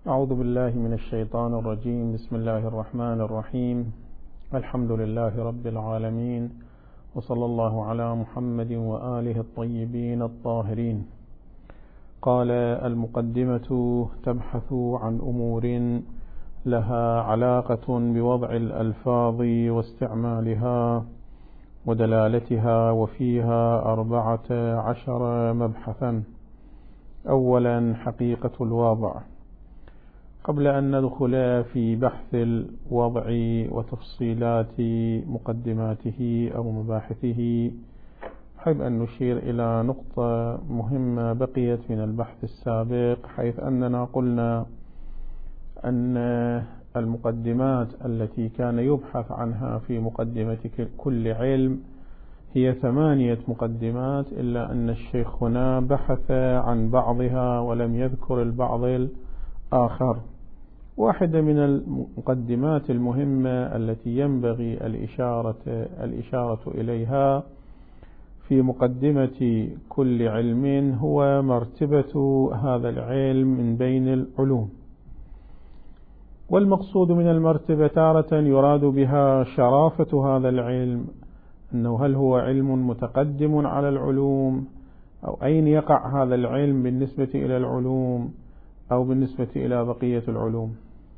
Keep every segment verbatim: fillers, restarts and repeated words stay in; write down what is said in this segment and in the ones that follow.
أعوذ بالله من الشيطان الرجيم. بسم الله الرحمن الرحيم. الحمد لله رب العالمين، وصلى الله على محمد وآله الطيبين الطاهرين. قال المقدمة تبحث عن أمور لها علاقة بوضع الألفاظ واستعمالها ودلالتها، وفيها أربعة عشر مبحثا. أولا حقيقة الواضع. قبل أن ندخل في بحث الوضع وتفصيلات مقدماته أو مباحثه، أحب أن نشير إلى نقطة مهمة بقيت من البحث السابق، حيث أننا قلنا أن المقدمات التي كان يبحث عنها في مقدمة كل علم هي ثمانية مقدمات، إلا أن الشيخ هنا بحث عن بعضها ولم يذكر البعض الآخر. واحدة من المقدمات المهمة التي ينبغي الإشارة, الإشارة إليها في مقدمة كل علم هو مرتبة هذا العلم من بين العلوم. والمقصود من المرتبة تارة يراد بها شرافة هذا العلم، أنه هل هو علم متقدم على العلوم، أو أين يقع هذا العلم بالنسبة إلى العلوم أو بالنسبة إلى بقية العلوم.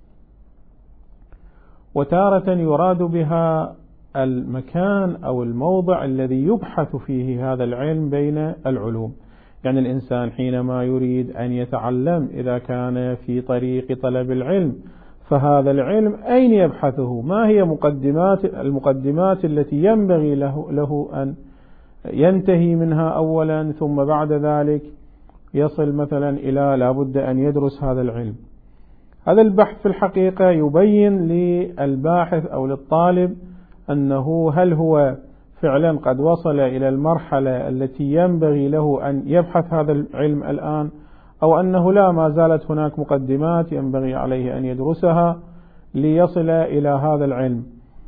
وتارة يراد بها المكان أو الموضع الذي يبحث فيه هذا العلم بين العلوم. يعني الإنسان حينما يريد أن يتعلم إذا كان في طريق طلب العلم، فهذا العلم أين يبحثه؟ ما هي مقدمات المقدمات التي ينبغي له, له أن ينتهي منها أولا، ثم بعد ذلك يصل مثلا إلى لابد أن يدرس هذا العلم. هذا البحث في الحقيقة يبين للباحث أو للطالب أنه هل هو فعلا قد وصل إلى المرحلة التي ينبغي له أن يبحث هذا العلم الآن، أو أنه لا ما زالت هناك مقدمات ينبغي عليه أن يدرسها ليصل إلى هذا العلم.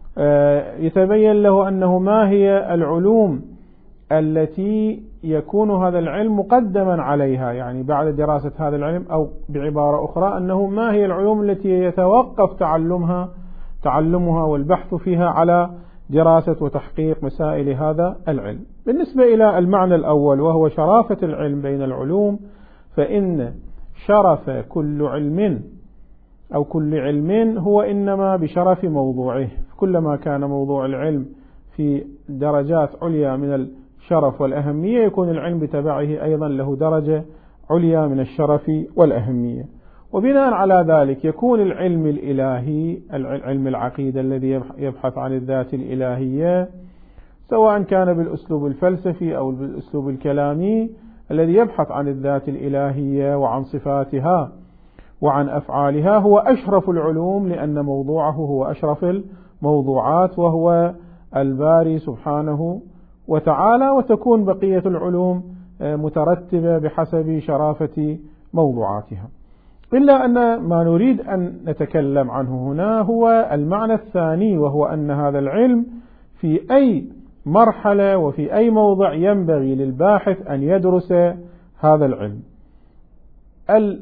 يتبين له أنه ما هي العلوم التي يكون هذا العلم مقدما عليها، يعني بعد دراسة هذا العلم، أو بعبارة أخرى أنه ما هي العلوم التي يتوقف تعلمها تعلمها والبحث فيها على دراسة وتحقيق مسائل هذا العلم. بالنسبة إلى المعنى الأول وهو شرافة العلم بين العلوم، فإن شرف كل علم أو كل علم هو إنما بشرف موضوعه. كلما كان موضوع العلم في درجات عليا من الشرف والأهمية، يكون العلم بتبعه أيضا له درجة عليا من الشرف والأهمية. وبناء على ذلك يكون العلم الإلهي، العلم العقيدة الذي يبحث عن الذات الإلهية، سواء كان بالأسلوب الفلسفي أو بالأسلوب الكلامي، الذي يبحث عن الذات الإلهية وعن صفاتها وعن أفعالها، هو أشرف العلوم، لأن موضوعه هو أشرف الموضوعات وهو الباري سبحانه وتعالى، وتكون بقية العلوم مترتبة بحسب شرافة موضوعاتها. إلا أن ما نريد أن نتكلم عنه هنا هو المعنى الثاني، وهو أن هذا العلم في أي مرحلة وفي أي موضع ينبغي للباحث أن يدرس هذا العلم. ال...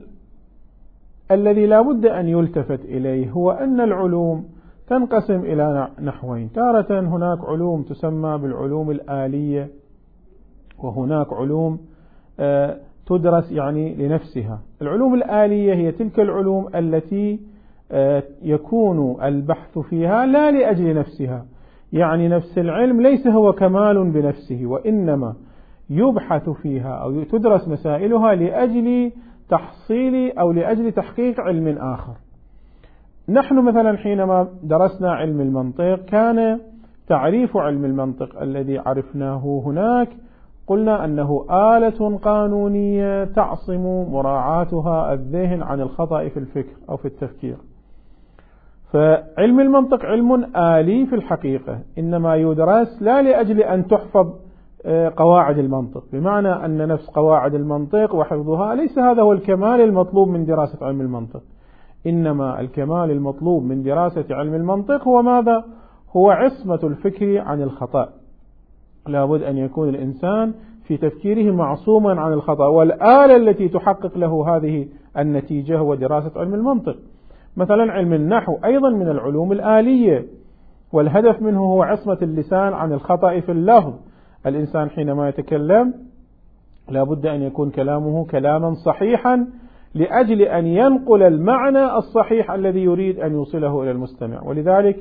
الذي لا بد أن يلتفت إليه هو أن العلوم تنقسم إلى نحوين. تارة هناك علوم تسمى بالعلوم الآلية، وهناك علوم تدرس يعني لنفسها. العلوم الآلية هي تلك العلوم التي يكون البحث فيها لا لأجل نفسها، يعني نفس العلم ليس هو كمال بنفسه، وإنما يبحث فيها أو تدرس مسائلها لأجل تحصيل أو لأجل تحقيق علم آخر. نحن مثلا حينما درسنا علم المنطق، كان تعريف علم المنطق الذي عرفناه هناك قلنا أنه آلة قانونية تعصم مراعاتها الذهن عن الخطأ في الفكر أو في التفكير. فعلم المنطق علم آلي في الحقيقة، إنما يدرس لا لأجل أن تحفظ قواعد المنطق، بمعنى أن نفس قواعد المنطق وحفظها ليس هذا هو الكمال المطلوب من دراسة علم المنطق. إنما الكمال المطلوب من دراسة علم المنطق هو ماذا؟ هو عصمة الفكر عن الخطأ. لابد أن يكون الإنسان في تفكيره معصوما عن الخطأ، والآلة التي تحقق له هذه النتيجة هو دراسة علم المنطق. مثلا علم النحو أيضا من العلوم الآلية، والهدف منه هو عصمة اللسان عن الخطأ في اللفظ. الإنسان حينما يتكلم لا بد أن يكون كلامه كلاما صحيحا لأجل أن ينقل المعنى الصحيح الذي يريد أن يوصله إلى المستمع، ولذلك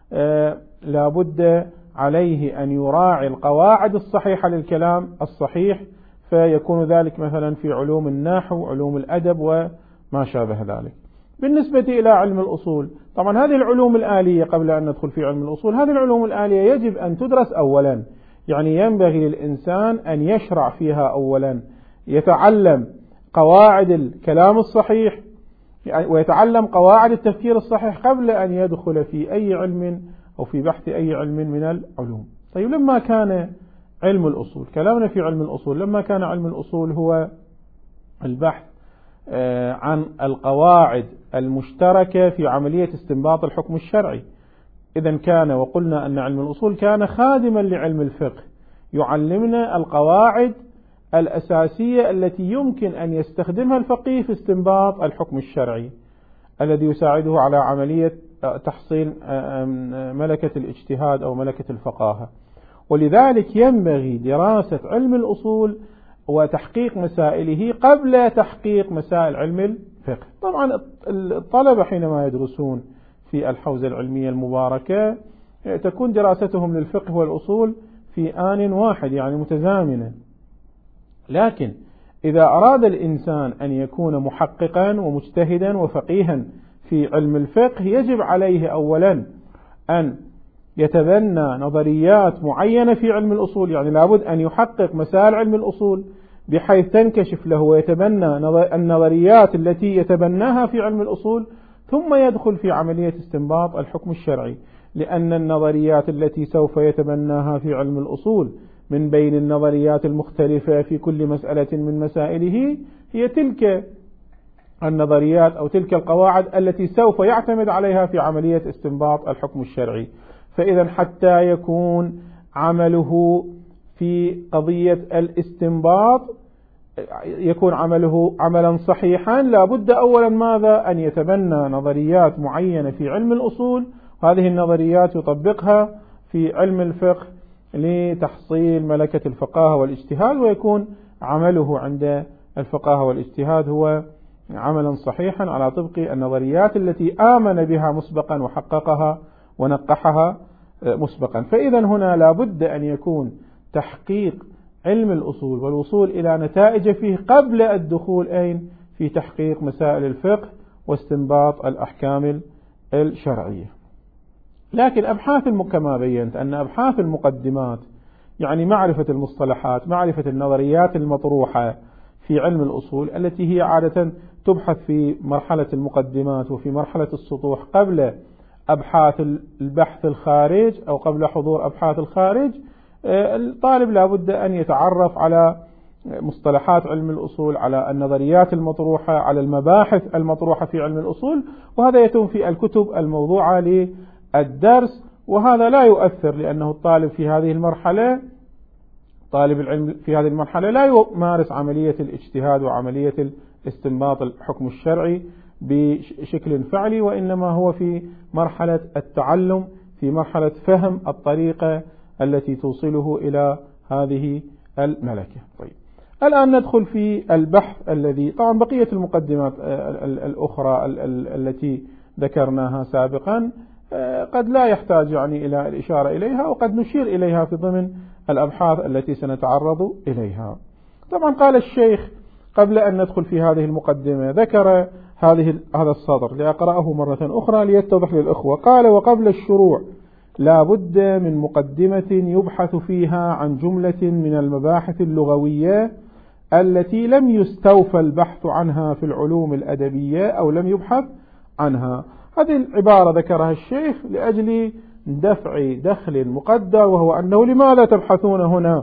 لا بد عليه أن يراعي القواعد الصحيحة للكلام الصحيح، فيكون ذلك مثلا في علوم النحو، علوم الأدب وما شابه ذلك. بالنسبة إلى علم الأصول، طبعا هذه العلوم الآلية قبل أن ندخل في علم الأصول، هذه العلوم الآلية يجب أن تدرس أولا، يعني ينبغي للإنسان أن يشرع فيها أولا، يتعلم قواعد الكلام الصحيح ويتعلم قواعد التفكير الصحيح قبل أن يدخل في أي علم أو في بحث أي علم من العلوم. طيب لما كان علم الأصول، كلامنا في علم الأصول، لما كان علم الأصول هو البحث عن القواعد المشتركة في عملية استنباط الحكم الشرعي، إذا كان وقلنا أن علم الأصول كان خادما لعلم الفقه، يعلمنا القواعد الأساسية التي يمكن أن يستخدمها الفقيه في استنباط الحكم الشرعي الذي يساعده على عملية تحصيل ملكة الاجتهاد أو ملكة الفقاهة. ولذلك ينبغي دراسة علم الأصول وتحقيق مسائله قبل تحقيق مسائل علم الفقه. طبعا الطلبة حينما يدرسون في الحوزة العلمية المباركة تكون دراستهم للفقه والأصول في آن واحد، يعني متزامنة، لكن إذا أراد الإنسان أن يكون محققا ومجتهدا وفقيها في علم الفقه يجب عليه أولا أن يتبنى نظريات معينة في علم الأصول، يعني لابد أن يحقق مسائل علم الأصول بحيث تنكشف له ويتبنى النظريات التي يتبناها في علم الأصول، ثم يدخل في عملية استنباط الحكم الشرعي، لأن النظريات التي سوف يتبناها في علم الأصول من بين النظريات المختلفة في كل مسألة من مسائله هي تلك النظريات أو تلك القواعد التي سوف يعتمد عليها في عملية استنباط الحكم الشرعي. فإذا حتى يكون عمله في قضية الاستنباط يكون عمله عملا صحيحا، لا بد أولا ماذا؟ أن يتبنى نظريات معينة في علم الأصول، وهذه النظريات يطبقها في علم الفقه لتحصيل ملكة الفقاهة والاجتهاد، ويكون عمله عند الفقاهة والاجتهاد هو عملا صحيحا على طبق النظريات التي آمن بها مسبقا وحققها ونقحها مسبقا. فإذا هنا لا بد أن يكون تحقيق علم الأصول والوصول إلى نتائج فيه قبل الدخول أين في تحقيق مسائل الفقه واستنباط الأحكام الشرعية. لكن أبحاث كما بينت أن أبحاث المقدمات، يعني معرفة المصطلحات، معرفة النظريات المطروحة في علم الأصول التي هي عادة تبحث في مرحلة المقدمات وفي مرحلة السطوح قبل أبحاث البحث الخارج أو قبل حضور أبحاث الخارج، الطالب لا بد أن يتعرف على مصطلحات علم الأصول، على النظريات المطروحة، على المباحث المطروحة في علم الأصول، وهذا يتم في الكتب الموضوعة للدرس، وهذا لا يؤثر لأنه الطالب في هذه المرحلة طالب العلم في هذه المرحلة لا يمارس عملية الاجتهاد وعملية استنباط الحكم الشرعي بشكل فعلي، وإنما هو في مرحلة التعلم، في مرحلة فهم الطريقة التي توصله إلى هذه الملكة. طيب الآن ندخل في البحث الذي طبعا بقية المقدمات الأخرى التي ذكرناها سابقا قد لا يحتاج يعني إلى الإشارة إليها، وقد نشير إليها في ضمن الأبحاث التي سنتعرض إليها. طبعا قال الشيخ قبل أن ندخل في هذه المقدمة ذكر هذه هذا السطر لأقرأه مرة أخرى ليتضح للأخوة. قال: وقبل الشروع لا بد من مقدمة يبحث فيها عن جملة من المباحث اللغوية التي لم يستوفى البحث عنها في العلوم الأدبية أو لم يبحث عنها. هذه العبارة ذكرها الشيخ لأجل دفع دخل مقدر، وهو أنه لماذا تبحثون هنا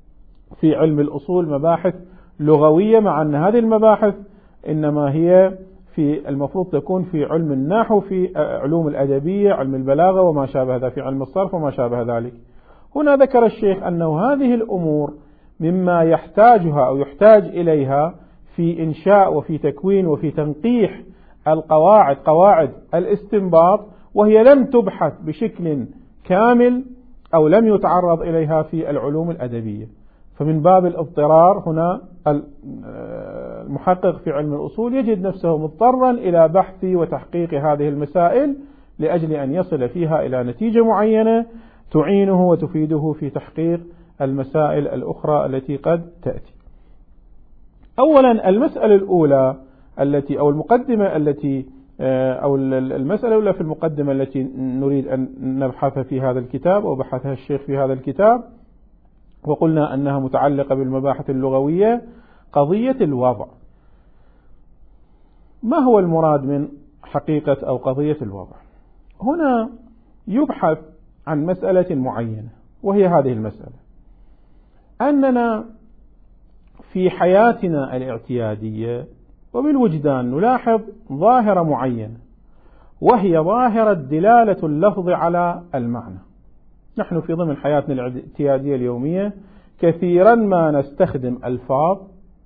في علم الأصول مباحث لغوية مع أن هذه المباحث إنما هي في المفروض تكون في علم النحو، في علوم الأدبية، علم البلاغة وما شابه ذلك، في علم الصرف وما شابه ذلك. هنا ذكر الشيخ أنه هذه الأمور مما يحتاجها أو يحتاج إليها في إنشاء وفي تكوين وفي تنقيح القواعد، قواعد الاستنباط، وهي لم تبحث بشكل كامل أو لم يتعرض إليها في العلوم الأدبية. فمن باب الاضطرار هنا المحقق في علم الأصول يجد نفسه مضطرا إلى بحث وتحقيق هذه المسائل لأجل أن يصل فيها إلى نتيجة معينة تعينه وتفيده في تحقيق المسائل الأخرى التي قد تأتي. أولا المسألة الأولى التي أو المقدمة التي أو المسألة الأولى في المقدمة التي نريد أن نبحث في هذا الكتاب أو بحثها الشيخ في هذا الكتاب، وقلنا أنها متعلقة بالمباحث اللغوية، قضية الوضع. ما هو المراد من حقيقة أو قضية الوضع؟ هنا يبحث عن مسألة معينة، وهي هذه المسألة: أننا في حياتنا الاعتيادية وبالوجدان نلاحظ ظاهرة معينة، وهي ظاهرة دلالة اللفظ على المعنى. نحن في ضمن حياتنا الاعتيادية اليومية كثيرا ما نستخدم ألفاظ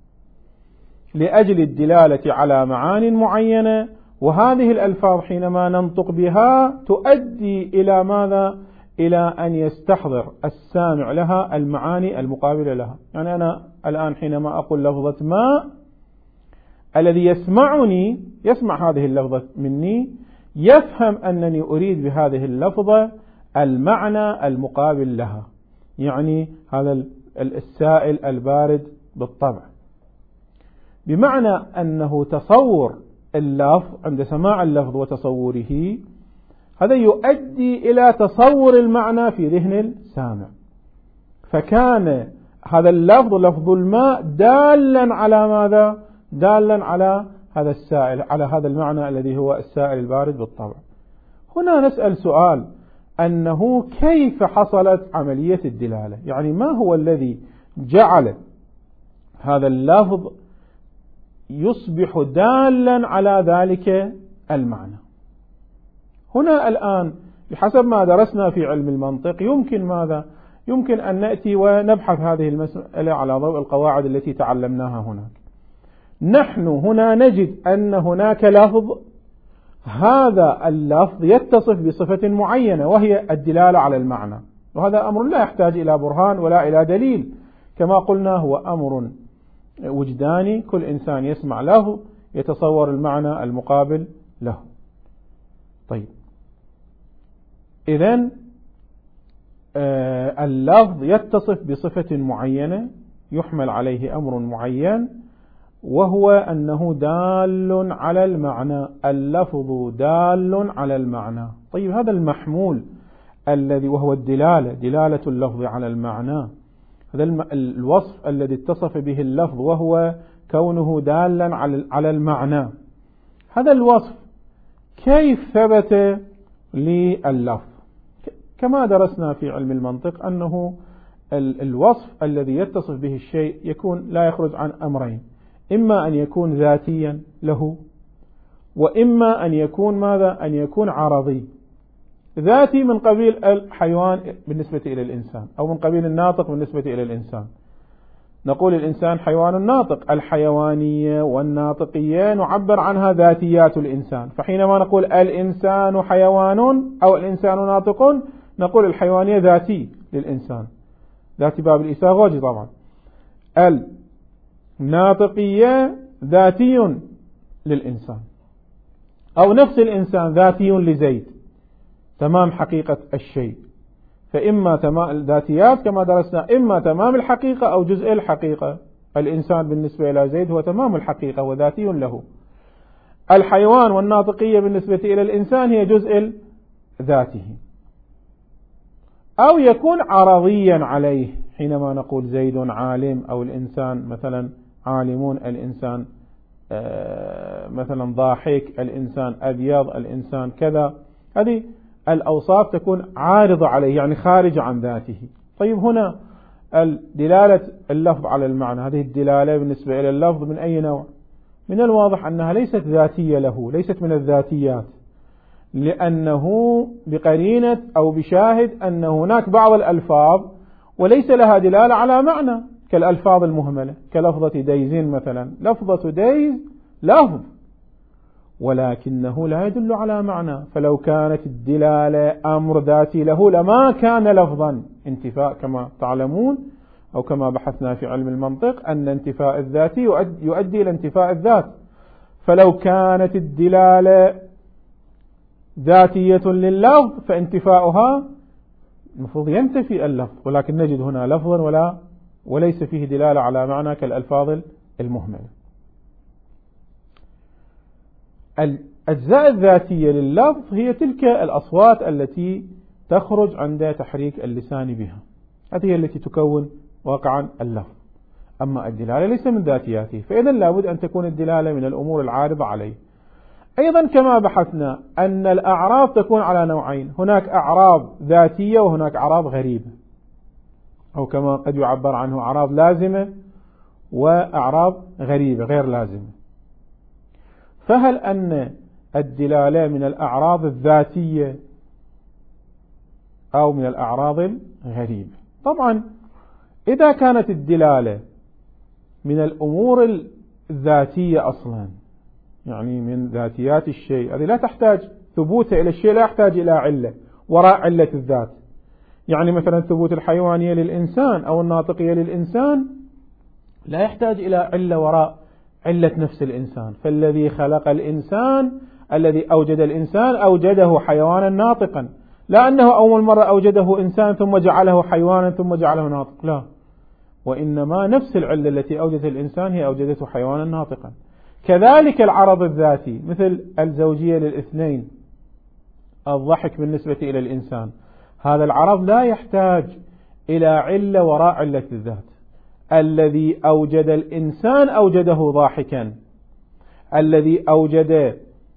لأجل الدلالة على معان معينة، وهذه الألفاظ حينما ننطق بها تؤدي إلى ماذا؟ إلى أن يستحضر السامع لها المعاني المقابلة لها. يعني أنا الآن حينما أقول لفظة ماء، الذي يسمعني يسمع هذه اللفظة مني يفهم أنني أريد بهذه اللفظة المعنى المقابل لها، يعني هذا السائل البارد بالطبع، بمعنى أنه تصور اللفظ عند سماع اللفظ وتصوره هذا يؤدي إلى تصور المعنى في ذهن السامع. فكان هذا اللفظ لفظ الماء دالا على ماذا؟ دالا على هذا السائل، على هذا المعنى الذي هو السائل البارد بالطبع. هنا نسأل سؤال: أنه كيف حصلت عملية الدلالة؟ يعني ما هو الذي جعل هذا اللفظ يصبح دالا على ذلك المعنى؟ هنا الآن بحسب ما درسنا في علم المنطق يمكن ماذا؟ يمكن أن نأتي ونبحث هذه المسألة على ضوء القواعد التي تعلمناها هناك. نحن هنا نجد أن هناك لفظ، هذا اللفظ يتصف بصفة معينة وهي الدلالة على المعنى، وهذا أمر لا يحتاج إلى برهان ولا إلى دليل، كما قلنا هو أمر وجداني، كل إنسان يسمع له يتصور المعنى المقابل له. طيب، إذن آه اللفظ يتصف بصفة معينة يحمل عليه أمر معين، وهو أنه دال على المعنى، اللفظ دال على المعنى. طيب، هذا المحمول الذي وهو الدلالة، دلالة اللفظ على المعنى، هذا الوصف الذي اتصف به اللفظ وهو كونه دالا على المعنى، هذا الوصف كيف ثبت لللفظ؟ كما درسنا في علم المنطق أنه الوصف الذي يتصف به الشيء يكون لا يخرج عن أمرين: إما أن يكون ذاتيا له، وإما أن يكون ماذا؟ أن يكون عرضي. ذاتي من قبيل الحيوان بالنسبة إلى الإنسان، أو من قبيل الناطق بالنسبة إلى الإنسان. نقول الإنسان حيوان ناطق، الحيوانية والناطقية نعبر عنها ذاتيات الإنسان. فحينما نقول الإنسان حيوان أو الإنسان ناطق، نقول الحيوانية ذاتي للإنسان، ذاتي باب الإساغوجي طبعا. الناطقية ذاتي للإنسان، أو نفس الإنسان ذاتي لزيد، تمام حقيقة الشيء. فإما تمام الذاتيات كما درسنا، إما تمام الحقيقة أو جزء الحقيقة. الإنسان بالنسبة إلى زيد هو تمام الحقيقة وذاتي له. الحيوان والناطقية بالنسبة إلى الإنسان هي جزء ذاته. أو يكون عرضيا عليه، حينما نقول زيد عالم، أو الإنسان مثلا عالمون، الإنسان مثلا ضاحك، الإنسان أبيض، الإنسان كذا، هذه الأوصاف تكون عارضة عليه، يعني خارج عن ذاته. طيب، هنا الدلالة اللفظ على المعنى، هذه الدلالة بالنسبة إلى اللفظ من أي نوع؟ من الواضح أنها ليست ذاتية له، ليست من الذاتيات، لأنه بقرينة أو بشاهد أن هناك بعض الألفاظ وليس لها دلالة على معنى، كالألفاظ المهملة كلفظة ديزين مثلا. لفظة ديز لفظ ولكنه لا يدل على معنى، فلو كانت الدلالة أمر ذاتي له لما كان لفظا. انتفاء كما تعلمون أو كما بحثنا في علم المنطق أن انتفاء الذاتي يؤدي إلى انتفاء الذات، فلو كانت الدلالة ذاتية لللفظ فانتفاؤها المفروض ينتفي اللفظ، ولكن نجد هنا لفظا ولا وليس فيه دلالة على معنى كالألفاظ المهملة. الأجزاء الذاتية لللفظ هي تلك الأصوات التي تخرج عند تحريك اللسان بها، هذه هي التي تكون واقعا اللفظ. أما الدلالة ليس من ذاتياته، فإذا لابد أن تكون الدلالة من الأمور العارضة عليه. أيضا كما بحثنا أن الأعراض تكون على نوعين، هناك أعراض ذاتية وهناك أعراض غريبة، أو كما قد يعبر عنه أعراض لازمة وأعراض غريبة غير لازمة. فهل أن الدلالة من الأعراض الذاتية أو من الأعراض الغريبة؟ طبعا إذا كانت الدلالة من الأمور الذاتية أصلا، يعني من ذاتيات الشيء، هذه لا تحتاج ثبوته إلى الشيء، لا يحتاج إلى علة وراء علة الذات. يعني مثلا ثبوت الحيوانية للإنسان أو الناطقية للإنسان لا يحتاج إلى علة وراء علة نفس الإنسان. فالذي خلق الإنسان الذي أوجد الإنسان أوجده حيوانا ناطقا، لا أنه أول مرة أوجده إنسان ثم جعله حيوانا ثم جعله ناطق، لا، وإنما نفس العلة التي أوجدت الإنسان هي أوجدته حيوانا ناطقا. كذلك العرض الذاتي مثل الزوجية للاثنين، الضحك بالنسبة إلى الإنسان، هذا العرض لا يحتاج إلى علة وراء علة الذات. الذي أوجد الإنسان أوجده ضاحكا، الذي أوجد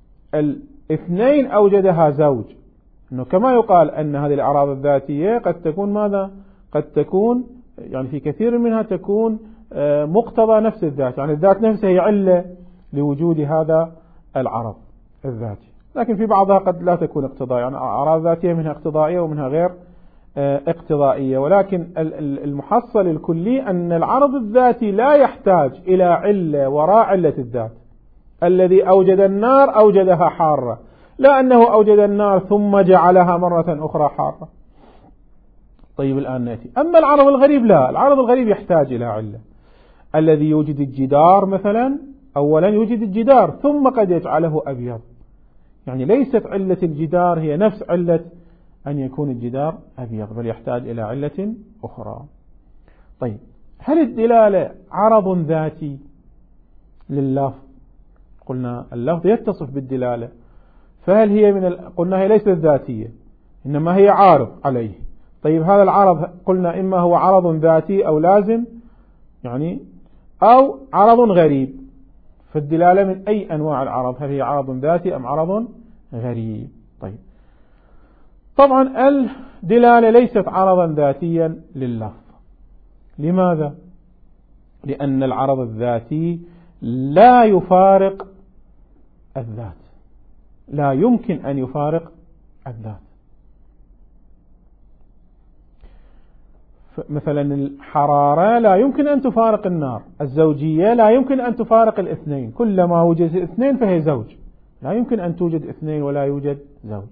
الاثنين أوجدها زوج. إنه كما يقال أن هذه الأعراض الذاتية قد تكون ماذا؟ قد تكون يعني في كثير منها تكون مقتضى نفس الذات، يعني الذات نفسها هي علة لوجود هذا العرض الذاتي، لكن في بعضها قد لا تكون اقتضاء، يعني أعراض ذاتية منها اقتضائية ومنها غير اقتضائية. ولكن المحصل الكلي أن العرض الذاتي لا يحتاج إلى علة وراء علة الذات. الذي أوجد النار أوجدها حارة، لا أنه أوجد النار ثم جعلها مرة أخرى حارة. طيب الآن نأتي، أما العرض الغريب لا، العرض الغريب يحتاج إلى علة. الذي يوجد الجدار مثلا، أولا يوجد الجدار ثم قد يجعله أبيض، يعني ليست علة الجدار هي نفس علة أن يكون الجدار أبيض، بل يحتاج إلى علة أخرى. طيب هل الدلالة عرض ذاتي لللفظ؟ قلنا اللفظ يتصف بالدلالة، فهل هي من ال... قلنا هي ليست ذاتية إنما هي عارض عليه. طيب هذا العرض قلنا إما هو عرض ذاتي أو لازم يعني أو عرض غريب، فالدلالة من أي أنواع العرض؟ هل هي عرض ذاتي أم عرض غريب؟ طيب طبعا الدلالة ليست عرضا ذاتيا لللفظ. لماذا؟ لأن العرض الذاتي لا يفارق الذات، لا يمكن أن يفارق الذات. مثلا الحرارة لا يمكن أن تفارق النار، الزوجية لا يمكن أن تفارق الاثنين، كلما وجد اثنين فهي زوج، لا يمكن أن توجد اثنين ولا يوجد زوج.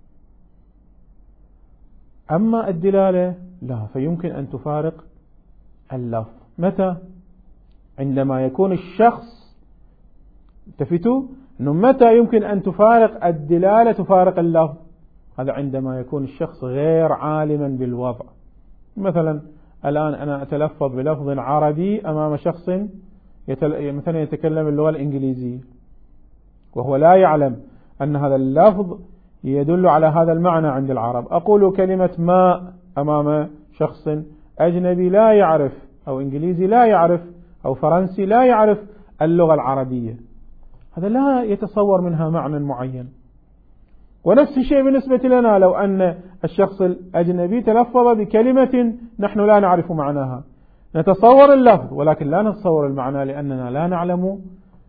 أما الدلالة لا، فيمكن أن تفارق اللفظ. متى؟ عندما يكون الشخص، التفتوا أنه متى يمكن أن تفارق الدلالة تفارق اللفظ؟ هذا عندما يكون الشخص غير عالما بالوضع. مثلا الآن أنا أتلفظ بلفظ عربي أمام شخص يتل... مثلا يتكلم اللغة الإنجليزية وهو لا يعلم أن هذا اللفظ يدل على هذا المعنى عند العرب. أقول كلمة ماء أمام شخص أجنبي لا يعرف، أو إنجليزي لا يعرف، أو فرنسي لا يعرف اللغة العربية، هذا لا يتصور منها معنى معين. ونفس الشيء بالنسبة لنا، لو أن الشخص الأجنبي تلفظ بكلمة نحن لا نعرف معناها، نتصور اللفظ ولكن لا نتصور المعنى لأننا لا نعلم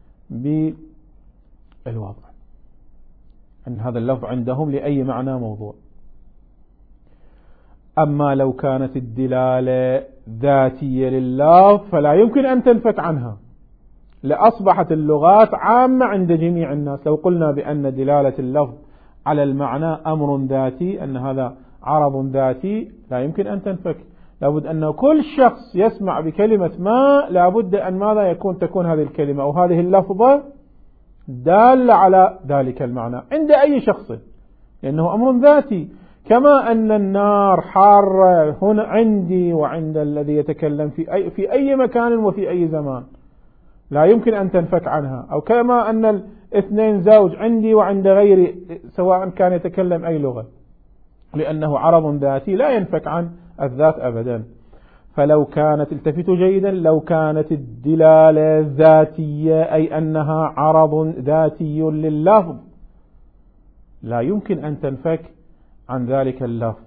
بالوضع أن هذا اللفظ عندهم لأي معنى موضوع. أما لو كانت الدلالة ذاتية لللفظ فلا يمكن أن تنفك عنها، لأصبحت اللغات عامة عند جميع الناس. لو قلنا بأن دلالة اللفظ على المعنى أمر ذاتي، أن هذا عرض ذاتي، لا يمكن أن تنفك. لابد أن كل شخص يسمع بكلمة ما لابد أن ماذا يكون تكون هذه الكلمة أو هذه اللفظة دالة على ذلك المعنى عند أي شخص، لأنه أمر ذاتي. كما أن النار حارة هنا عندي وعند الذي يتكلم في أي, في أي مكان وفي أي زمان، لا يمكن أن تنفك عنها. أو كما أن الاثنين زوج عندي وعند غيري سواء كان يتكلم أي لغة، لأنه عرض ذاتي لا ينفك عن الذات أبدا. فلو كانت، التفتوا جيدا، لو كانت الدلالة ذاتية أي أنها عرض ذاتي لللفظ لا يمكن أن تنفك عن ذلك اللفظ.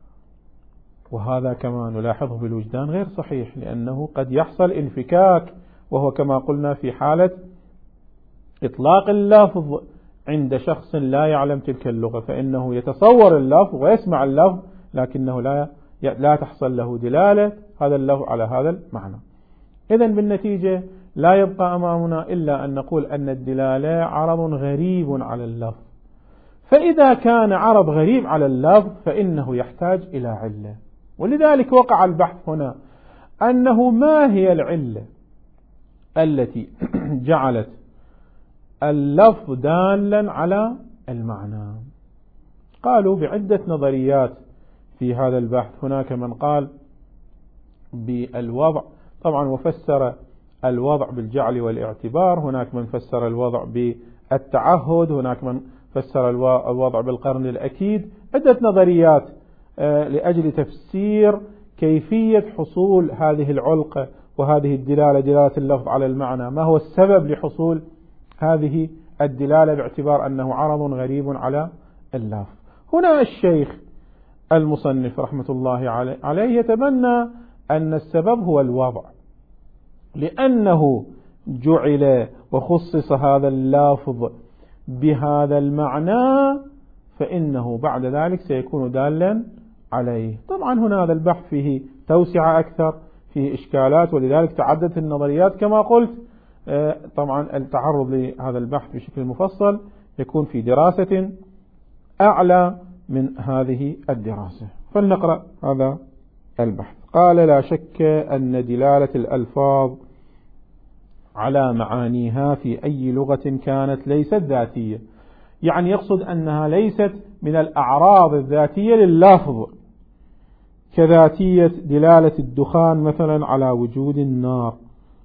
وهذا كما نلاحظه بالوجدان غير صحيح، لأنه قد يحصل انفكاك، وهو كما قلنا في حالة إطلاق اللفظ عند شخص لا يعلم تلك اللغة، فإنه يتصور اللفظ ويسمع اللفظ لكنه لا لا تحصل له دلالة هذا اللفظ على هذا المعنى. إذن بالنتيجة لا يبقى أمامنا إلا أن نقول أن الدلالة عرض غريب على اللفظ. فإذا كان عرض غريب على اللفظ فإنه يحتاج إلى علة، ولذلك وقع البحث هنا أنه ما هي العلة التي جعلت اللفظ دالا على المعنى. قالوا بعدة نظريات في هذا البحث. هناك من قال بالوضع طبعا وفسر الوضع بالجعل والاعتبار، هناك من فسر الوضع بالتعهد، هناك من فسر الوضع بالقرن الأكيد. عدة نظريات لأجل تفسير كيفية حصول هذه العلقة وهذه الدلالة، دلالة اللفظ على المعنى. ما هو السبب لحصول هذه الدلالة باعتبار أنه عرض غريب على اللفظ؟ هنا الشيخ المصنف رحمة الله عليه يتبنى أن السبب هو الوضع، لأنه جعل وخصص هذا اللفظ بهذا المعنى فإنه بعد ذلك سيكون دالا عليه. طبعا هنا هذا البحث فيه توسعة أكثر، فيه إشكالات، ولذلك تعددت النظريات كما قلت. طبعا التعرض لهذا البحث بشكل مفصل يكون في دراسة أعلى من هذه الدراسة. فلنقرأ هذا البحث. قال: لا شك أن دلالة الألفاظ على معانيها في أي لغة كانت ليست ذاتية، يعني يقصد أنها ليست من الأعراض الذاتية لللفظ، كذاتية دلالة الدخان مثلا على وجود النار.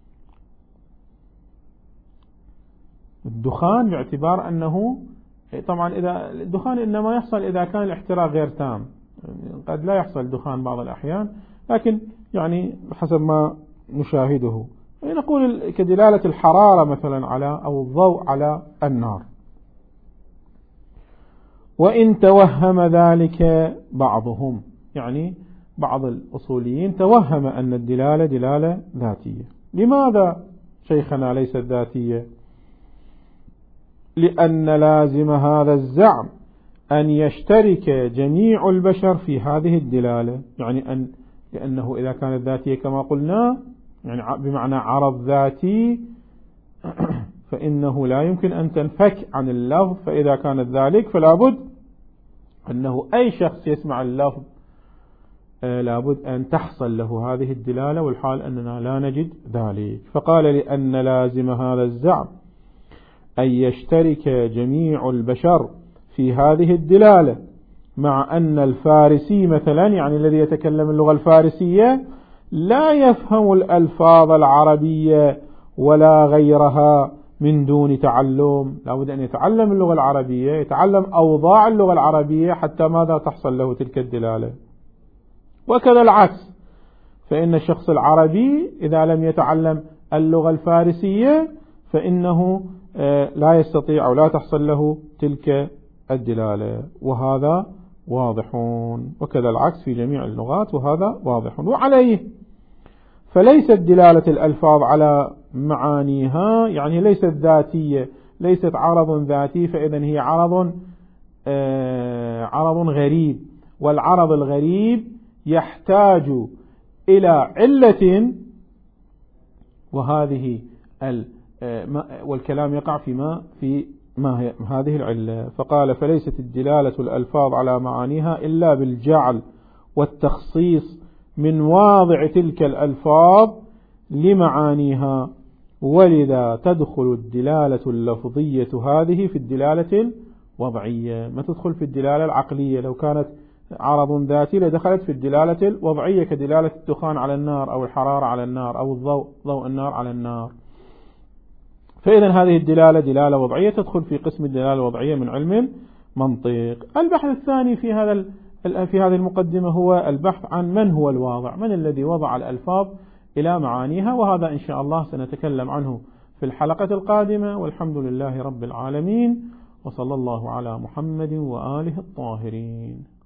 الدخان باعتبار أنه طبعا إذا الدخان إنما يحصل إذا كان الاحتراق غير تام، قد لا يحصل دخان بعض الأحيان، لكن يعني حسب ما نشاهده نقول كدلالة الحرارة مثلا على أو الضوء على النار. وإن توهم ذلك بعضهم، يعني بعض الأصوليين توهم أن الدلالة دلالة ذاتية. لماذا شيخنا ليست ذاتية؟ لأن لازم هذا الزعم أن يشترك جميع البشر في هذه الدلالة، يعني أن لأنه إذا كانت ذاتية كما قلنا يعني بمعنى عرض ذاتي فإنه لا يمكن أن تنفك عن اللفظ. فإذا كانت ذلك فلا بد أنه أي شخص يسمع اللفظ لابد أن تحصل له هذه الدلالة، والحال أننا لا نجد ذلك. فقال: لأن لازم هذا الزعم أن يشترك جميع البشر في هذه الدلالة، مع أن الفارسي مثلا يعني الذي يتكلم اللغة الفارسية لا يفهم الألفاظ العربية ولا غيرها من دون تعلم. لابد أن يتعلم اللغة العربية، يتعلم أوضاع اللغة العربية حتى ماذا تحصل له تلك الدلالة. وكذا العكس، فإن الشخص العربي إذا لم يتعلم اللغة الفارسية فإنه لا يستطيع أو لا تحصل له تلك الدلالة، وهذا واضح. وكذا العكس في جميع اللغات، وهذا واضح. وعليه فليست دلالة الألفاظ على معانيها يعني ليست ذاتية، ليست عرض ذاتي، فإذن هي عرض عرض غريب. والعرض الغريب يحتاج إلى علة، وهذه والكلام يقع فيما في ما هي هذه العلة. فقال: فليست الدلالة الألفاظ على معانيها إلا بالجعل والتخصيص من واضع تلك الألفاظ لمعانيها، ولذا تدخل الدلالة اللفظية هذه في الدلالة الوضعية، ما تدخل في الدلالة العقلية. لو كانت عرض ذاتي لدخلت في الدلالة الوضعية، كدلالة الدخان على النار أو الحرارة على النار أو الضوء ضوء النار على النار. فإذا هذه الدلالة دلالة وضعية تدخل في قسم الدلالة الوضعية من علم المنطق. البحث الثاني في هذا في هذه المقدمة هو البحث عن من هو الواضع، من الذي وضع الألفاظ إلى معانيها، وهذا إن شاء الله سنتكلم عنه في الحلقة القادمة. والحمد لله رب العالمين، وصلى الله على محمد وآله الطاهرين.